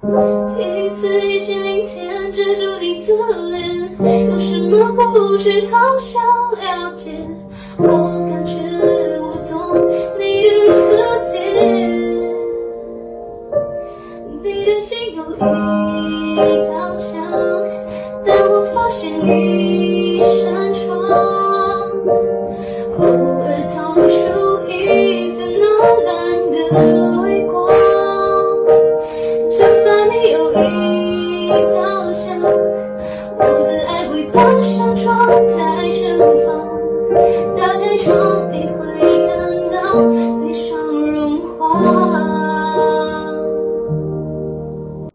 第一次遇见明天，遮住你的脸，有什么不去好想了解？我感觉我懂你的特别，你的心有一道墙，但我发现一扇窗，偶尔透出一丝暖暖的微光。就算你有一道墙，我的爱会关上窗台。